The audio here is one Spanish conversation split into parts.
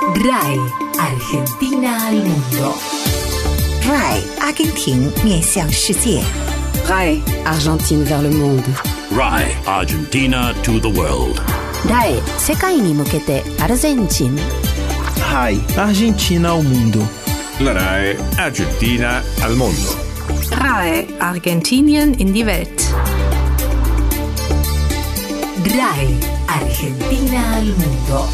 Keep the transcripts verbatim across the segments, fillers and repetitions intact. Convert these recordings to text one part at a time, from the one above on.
R A E Argentina al mundo. R A E 阿根廷面向世界。 R A E Argentine vers le monde. R A E Argentina to the world. R A E 世界に向けてアルゼンチン。 R A E Argentina ao mundo. La R A E Argentina al mundo. R A E Argentinien in die Welt. R A E Argentina al mundo.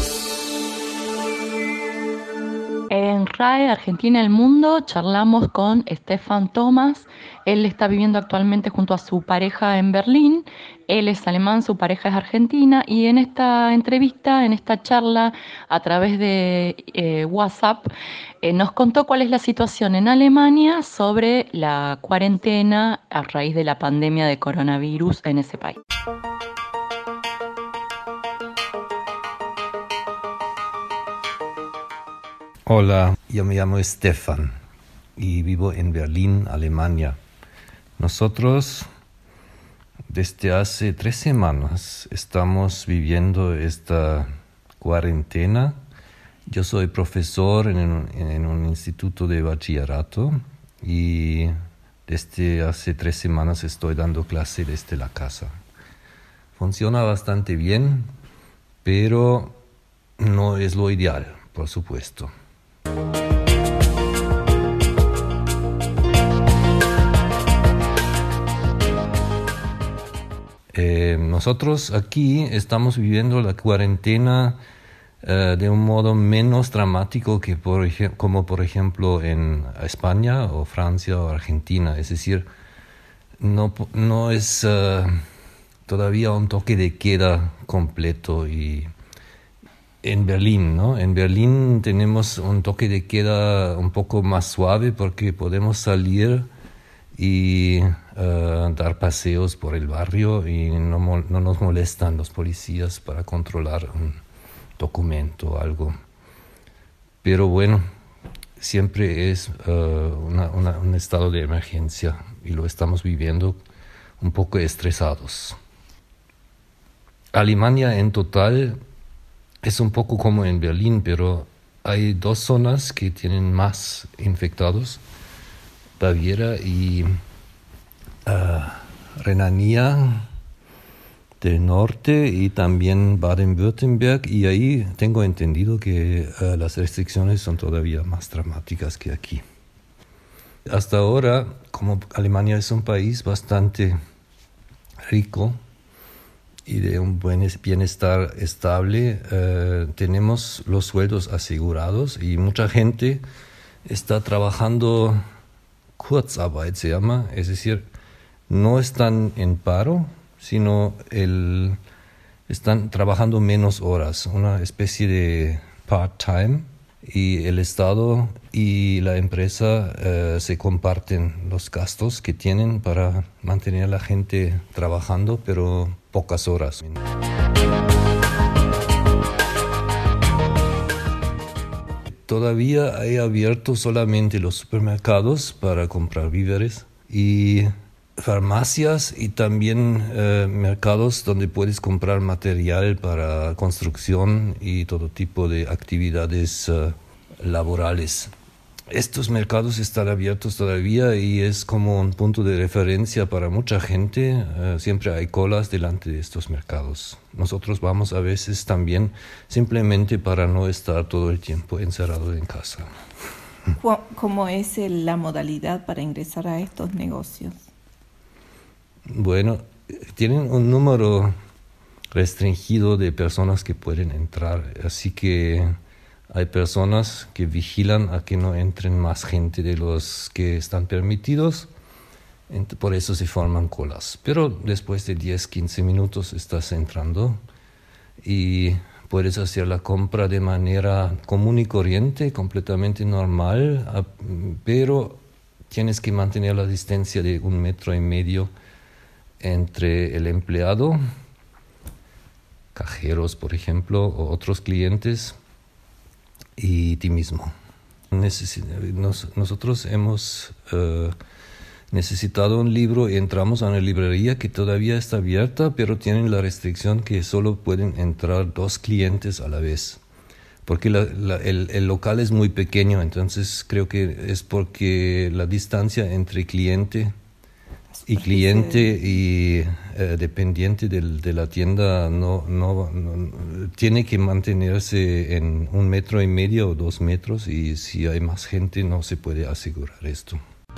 En R A E Argentina el Mundo charlamos con Stefan Thomas. Él está viviendo actualmente junto a su pareja en Berlín. Él es alemán, su pareja es argentina. Y en esta entrevista, en esta charla a través de eh, WhatsApp, eh, nos contó cuál es la situación en Alemania sobre la cuarentena a raíz de la pandemia de coronavirus en ese país. Hola, yo me llamo Stefan y vivo en Berlín, Alemania. Nosotros desde hace tres semanas estamos viviendo esta cuarentena. Yo soy profesor en un, en un instituto de bachillerato y desde hace tres semanas estoy dando clase desde la casa. Funciona bastante bien, pero no es lo ideal, por supuesto. Eh, nosotros aquí estamos viviendo la cuarentena eh, de un modo menos dramático que por ej- como por ejemplo en España o Francia o Argentina. Es decir, no, no es uh, todavía un toque de queda completo. Y en Berlín, ¿no? En Berlín tenemos un toque de queda un poco más suave porque podemos salir y uh, dar paseos por el barrio y no, no nos molestan los policías para controlar un documento o algo. Pero bueno, siempre es uh, una, una, un estado de emergencia y lo estamos viviendo un poco estresados. Alemania en total es un poco como en Berlín, pero hay dos zonas que tienen más infectados. Baviera y uh, Renania del Norte y también Baden-Württemberg, y ahí tengo entendido que uh, las restricciones son todavía más dramáticas que aquí. Hasta ahora, como Alemania es un país bastante rico y de un buen bienestar estable, uh, tenemos los sueldos asegurados y mucha gente está trabajando Kurzarbeit se llama, es decir, no están en paro, sino el, están trabajando menos horas, una especie de part-time, y el Estado y la empresa eh, se comparten los gastos que tienen para mantener a la gente trabajando, pero pocas horas. Todavía hay abiertos solamente los supermercados para comprar víveres y farmacias y también eh, mercados donde puedes comprar material para construcción y todo tipo de actividades uh, laborales. Estos mercados están abiertos todavía y es como un punto de referencia para mucha gente. Uh, siempre hay colas delante de estos mercados. Nosotros vamos a veces también simplemente para no estar todo el tiempo encerrado en casa. ¿Cómo es la modalidad para ingresar a estos negocios? Bueno, tienen un número restringido de personas que pueden entrar, así que hay personas que vigilan a que no entren más gente de los que están permitidos, por eso se forman colas. Pero después de diez a quince minutos estás entrando y puedes hacer la compra de manera común y corriente, completamente normal, pero tienes que mantener la distancia de un metro y medio entre el empleado, cajeros, por ejemplo, o otros clientes, y ti mismo. Necesi- nos, nosotros hemos uh, necesitado un libro y entramos a una librería que todavía está abierta, pero tienen la restricción que solo pueden entrar dos clientes a la vez. porque la, la, el, el local es muy pequeño, entonces creo que es porque la distancia entre cliente y cliente y eh, dependiente del, de la tienda no, no, no tiene que mantenerse en un metro y medio o dos metros, y si hay más gente no se puede asegurar esto.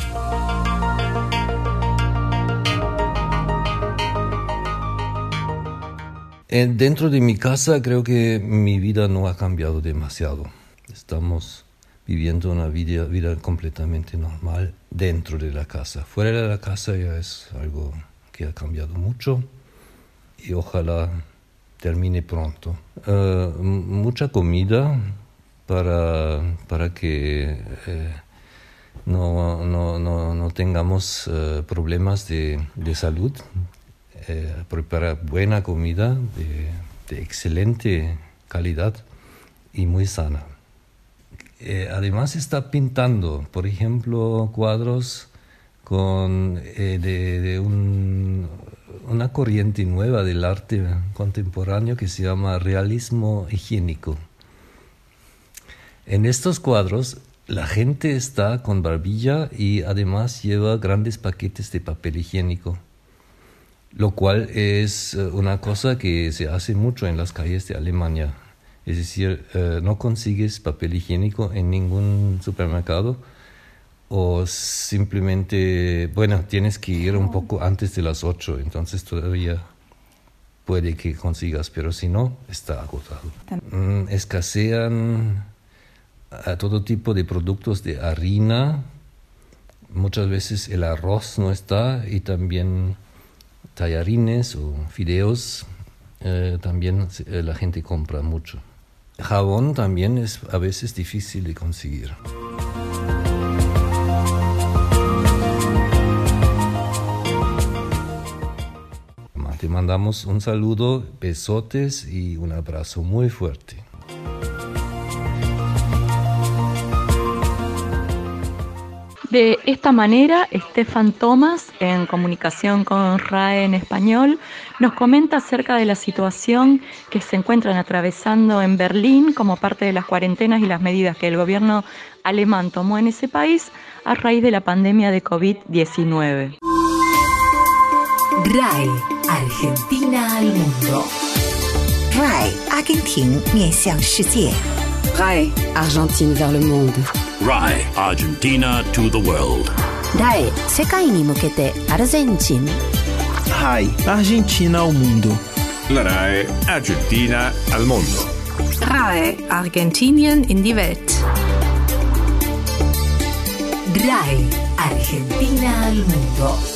Eh, dentro de mi casa creo que mi vida no ha cambiado demasiado. Estamos viviendo una vida, vida completamente normal dentro de la casa. Fuera de la casa ya es algo que ha cambiado mucho y ojalá termine pronto. Uh, mucha comida para, para que eh, no, no, no, no tengamos uh, problemas de, de salud. Eh, preparar buena comida de, de excelente calidad y muy sana. Eh, además está pintando, por ejemplo, cuadros con, eh, de, de un, una corriente nueva del arte contemporáneo que se llama realismo higiénico. En estos cuadros la gente está con barbilla y además lleva grandes paquetes de papel higiénico, lo cual es una cosa que se hace mucho en las calles de Alemania. Es decir, eh, no consigues papel higiénico en ningún supermercado, o simplemente, bueno, tienes que ir un poco antes de las ocho, entonces todavía puede que consigas, pero si no, está agotado. Mm, escasean a todo tipo de productos de harina, muchas veces el arroz no está, y también tallarines o fideos, eh, también eh, la gente compra mucho. Jabón también es a veces difícil de conseguir. Te mandamos un saludo, besotes y un abrazo muy fuerte. De esta manera, Stefan Thomas, en comunicación con R A E en español, nos comenta acerca de la situación que se encuentran atravesando en Berlín como parte de las cuarentenas y las medidas que el gobierno alemán tomó en ese país a raíz de la pandemia de COVID diecinueve. R A E, Argentina al mundo. R A E, 阿根廷面向世界。 R A E, Argentine vers le monde. R A E, Argentina to the world. R A E, 世界に向けてアルゼンチン。 R A E, Argentina al mundo. La R A E Argentina al mondo. R A E Argentinien in die Welt. R A E, Argentina al mundo.